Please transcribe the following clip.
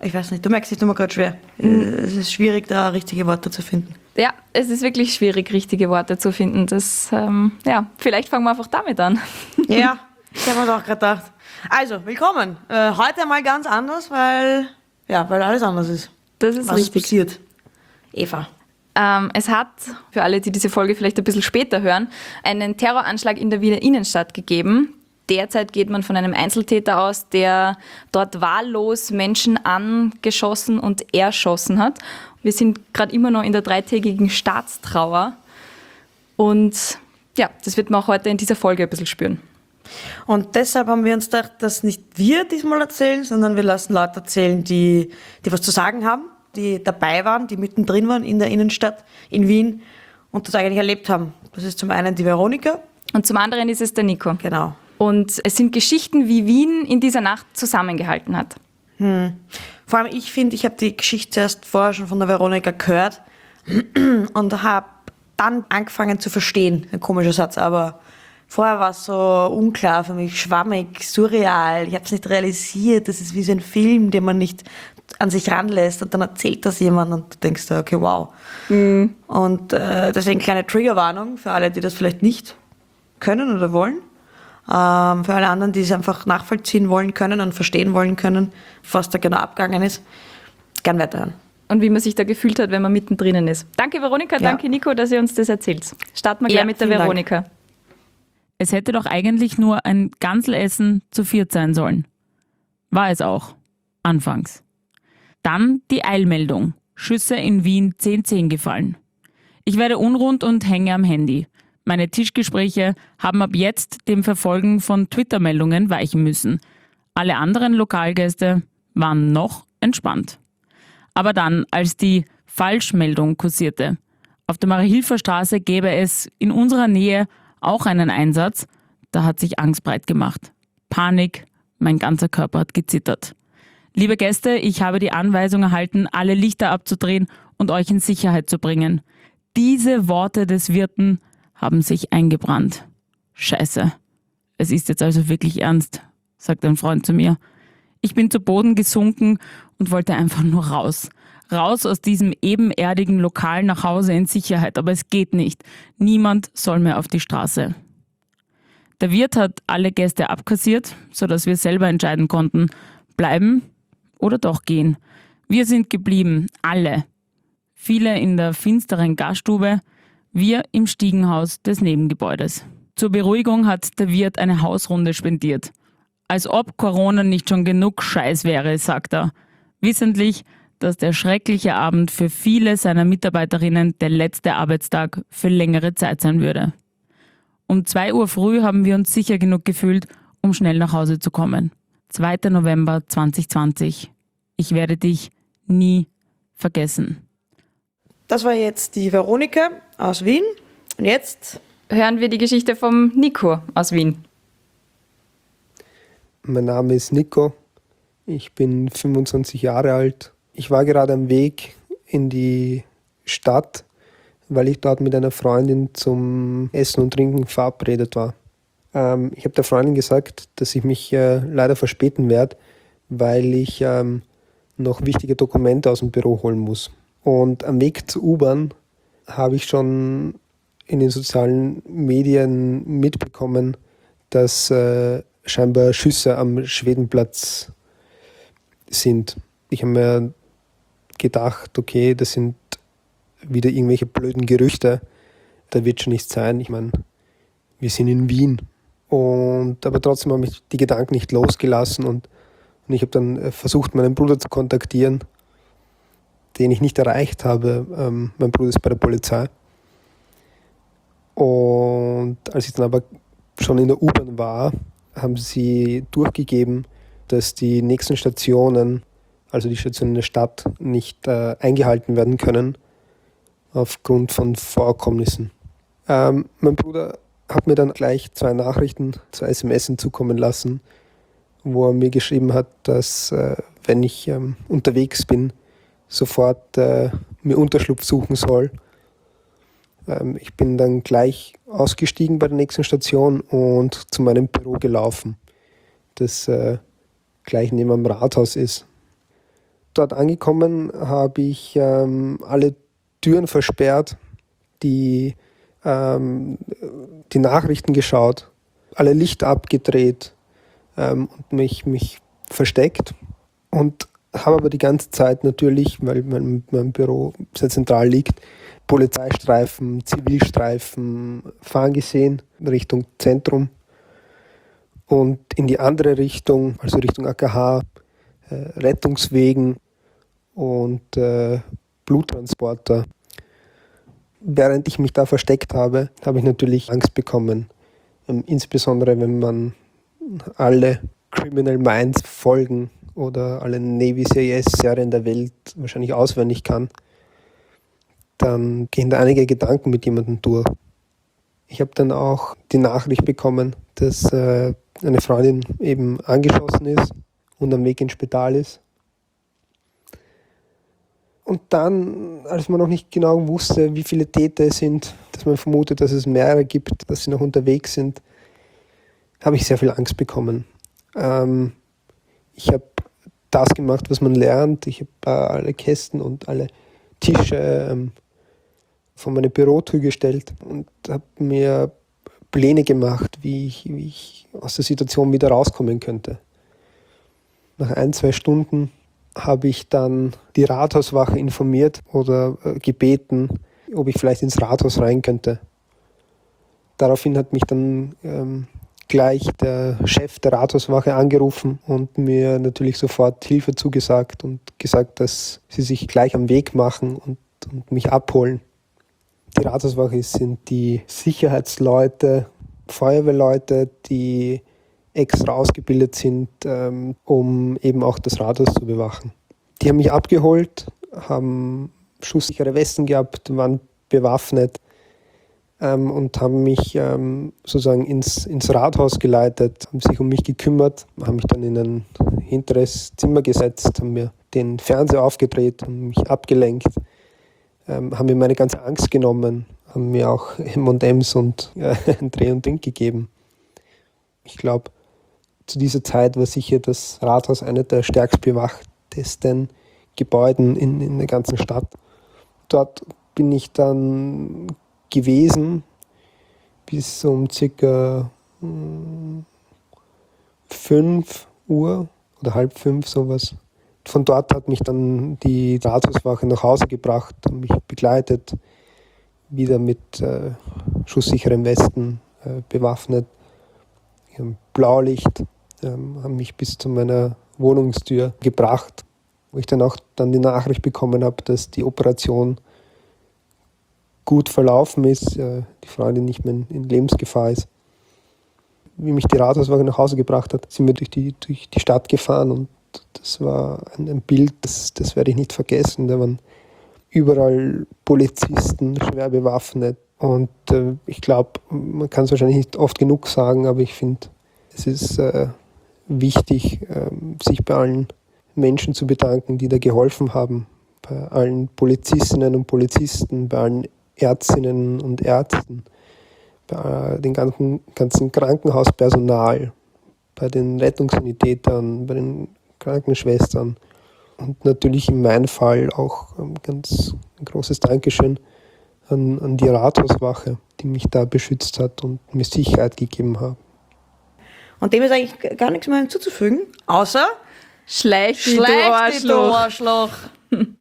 Ich weiß nicht, du merkst, es ist immer gerade schwer. Es ist schwierig, da richtige Worte zu finden. Ja, es ist wirklich schwierig, richtige Worte zu finden. Vielleicht fangen wir einfach damit an. Ja, ich habe mir auch gerade gedacht. Also, willkommen. Heute mal ganz anders, weil alles anders ist. Das ist Was richtig. ist passiert? Eva. Es hat, für alle, die diese Folge vielleicht ein bisschen später hören, einen Terroranschlag in der Wiener Innenstadt gegeben. Derzeit geht man von einem Einzeltäter aus, der dort wahllos Menschen angeschossen und erschossen hat. Wir sind gerade immer noch in der 3-tägigen Staatstrauer. Und ja, das wird man auch heute in dieser Folge ein bisschen spüren. Und deshalb haben wir uns gedacht, dass nicht wir diesmal erzählen, sondern wir lassen Leute erzählen, die was zu sagen haben, die dabei waren, die mittendrin waren in der Innenstadt in Wien und das eigentlich erlebt haben. Das ist zum einen die Veronika. Und zum anderen ist es der Nico. Genau. Und es sind Geschichten, wie Wien in dieser Nacht zusammengehalten hat. Vor allem ich finde, ich habe die Geschichte zuerst vorher schon von der Veronika gehört und habe dann angefangen zu verstehen. Ein komischer Satz, aber vorher war es so unklar für mich, schwammig, surreal. Ich habe es nicht realisiert. Das ist wie so ein Film, den man nicht an sich ranlässt und dann erzählt das jemand und du denkst, okay, wow. Und deswegen kleine Triggerwarnung für alle, die das vielleicht nicht können oder wollen. Für alle anderen, die es einfach nachvollziehen wollen können und verstehen wollen können, was da genau abgegangen ist, gern weiterhören. Und wie man sich da gefühlt hat, wenn man mittendrin ist. Danke Veronika, danke Nico, dass ihr uns das erzählt. Starten wir gleich mit der Veronika. Dank. Es hätte doch eigentlich nur ein Ganselessen zu 4 sein sollen. War es auch. Anfangs. Dann die Eilmeldung. Schüsse in Wien 10-10 gefallen. Ich werde unrund und hänge am Handy. Meine Tischgespräche haben ab jetzt dem Verfolgen von Twitter-Meldungen weichen müssen. Alle anderen Lokalgäste waren noch entspannt. Aber dann, als die Falschmeldung kursierte, auf der Marie-Hilfer-Straße gäbe es in unserer Nähe auch einen Einsatz, da hat sich Angst breit gemacht. Panik, mein ganzer Körper hat gezittert. Liebe Gäste, ich habe die Anweisung erhalten, alle Lichter abzudrehen und euch in Sicherheit zu bringen. Diese Worte des Wirten haben sich eingebrannt. Scheiße. Es ist jetzt also wirklich ernst, sagt ein Freund zu mir. Ich bin zu Boden gesunken und wollte einfach nur raus. Raus aus diesem ebenerdigen Lokal nach Hause in Sicherheit, aber es geht nicht. Niemand soll mehr auf die Straße. Der Wirt hat alle Gäste abkassiert, sodass wir selber entscheiden konnten, bleiben oder doch gehen. Wir sind geblieben, alle. Viele in der finsteren Gaststube, wir im Stiegenhaus des Nebengebäudes. Zur Beruhigung hat der Wirt eine Hausrunde spendiert. Als ob Corona nicht schon genug Scheiß wäre, sagt er. Wissentlich, dass der schreckliche Abend für viele seiner Mitarbeiterinnen der letzte Arbeitstag für längere Zeit sein würde. Um 2 Uhr früh haben wir uns sicher genug gefühlt, um schnell nach Hause zu kommen. 2. November 2020. Ich werde dich nie vergessen. Das war jetzt die Veronika aus Wien. Und jetzt hören wir die Geschichte vom Nico aus Wien. Mein Name ist Nico. Ich bin 25 Jahre alt. Ich war gerade am Weg in die Stadt, weil ich dort mit einer Freundin zum Essen und Trinken verabredet war. Ich habe der Freundin gesagt, dass ich mich leider verspäten werde, weil ich noch wichtige Dokumente aus dem Büro holen muss. Und am Weg zur U-Bahn habe ich schon in den sozialen Medien mitbekommen, dass scheinbar Schüsse am Schwedenplatz sind. Ich habe mir gedacht, okay, das sind wieder irgendwelche blöden Gerüchte. Da wird schon nichts sein. Ich meine, wir sind in Wien. Aber trotzdem habe ich die Gedanken nicht losgelassen und ich habe dann versucht, meinen Bruder zu kontaktieren, den ich nicht erreicht habe. Mein Bruder ist bei der Polizei. Und als ich dann aber schon in der U-Bahn war, haben sie durchgegeben, dass die nächsten Stationen, also die Stationen in der Stadt, nicht eingehalten werden können aufgrund von Vorkommnissen. Mein Bruder hat mir dann gleich 2 Nachrichten, 2 SMS zukommen lassen, wo er mir geschrieben hat, dass wenn ich unterwegs bin, sofort mir Unterschlupf suchen soll. Ich bin dann gleich ausgestiegen bei der nächsten Station und zu meinem Büro gelaufen, das gleich neben dem Rathaus ist. Dort angekommen habe ich alle Türen versperrt, die Nachrichten geschaut, alle Lichter abgedreht und mich versteckt. Und habe aber die ganze Zeit natürlich, weil mein Büro sehr zentral liegt, Polizeistreifen, Zivilstreifen fahren gesehen, Richtung Zentrum. Und in die andere Richtung, also Richtung AKH, Rettungswegen und Bluttransporter. Während ich mich da versteckt habe, habe ich natürlich Angst bekommen. Insbesondere wenn man alle Criminal Minds Folgen oder alle Navy CIS-Serien der Welt wahrscheinlich auswendig kann, dann gehen da einige Gedanken mit jemandem durch. Ich habe dann auch die Nachricht bekommen, dass eine Freundin eben angeschossen ist und am Weg ins Spital ist. Und dann, als man noch nicht genau wusste, wie viele Täter es sind, dass man vermutet, dass es mehrere gibt, dass sie noch unterwegs sind, habe ich sehr viel Angst bekommen. Ich habe das gemacht, was man lernt. Ich habe alle Kästen und alle Tische vor meine Bürotür gestellt und habe mir Pläne gemacht, wie ich aus der Situation wieder rauskommen könnte. Nach 1-2 Stunden habe ich dann die Rathauswache informiert oder gebeten, ob ich vielleicht ins Rathaus rein könnte. Daraufhin hat mich dann gleich der Chef der Rathauswache angerufen und mir natürlich sofort Hilfe zugesagt und gesagt, dass sie sich gleich am Weg machen und mich abholen. Die Rathauswache sind die Sicherheitsleute, Feuerwehrleute, die extra ausgebildet sind, um eben auch das Rathaus zu bewachen. Die haben mich abgeholt, haben schusssichere Westen gehabt, waren bewaffnet und haben mich sozusagen ins Rathaus geleitet, haben sich um mich gekümmert, haben mich dann in ein hinteres Zimmer gesetzt, haben mir den Fernseher aufgedreht und mich abgelenkt, haben mir meine ganze Angst genommen, haben mir auch M&Ms und ein Dreh und Ding gegeben. Ich glaube, zu dieser Zeit war sicher das Rathaus eine der stärkst bewachtesten Gebäuden in der ganzen Stadt. Dort bin ich dann gewesen bis um ca. 5 Uhr oder 4:30 sowas. Von dort hat mich dann die Rathauswache nach Hause gebracht und mich begleitet, wieder mit schusssicheren Westen bewaffnet. Blaulicht, haben mich bis zu meiner Wohnungstür gebracht, wo ich dann auch die Nachricht bekommen habe, dass die Operation gut verlaufen ist, die Freundin nicht mehr in Lebensgefahr ist. Wie mich die Rathauswache nach Hause gebracht hat, sind wir durch die Stadt gefahren und das war ein Bild, das werde ich nicht vergessen. Da waren überall Polizisten, schwer bewaffnet. Und ich glaube, man kann es wahrscheinlich nicht oft genug sagen, aber ich finde, es ist wichtig, sich bei allen Menschen zu bedanken, die da geholfen haben. Bei allen Polizistinnen und Polizisten, bei allen Ärztinnen und Ärzten, bei dem ganzen Krankenhauspersonal, bei den Rettungssanitätern, bei den Krankenschwestern und natürlich in meinem Fall auch ein großes Dankeschön an die Rathauswache, die mich da beschützt hat und mir Sicherheit gegeben hat. Und dem ist eigentlich gar nichts mehr hinzuzufügen, außer Schleich dich, du Schleich dich, du Arschloch. Arschloch.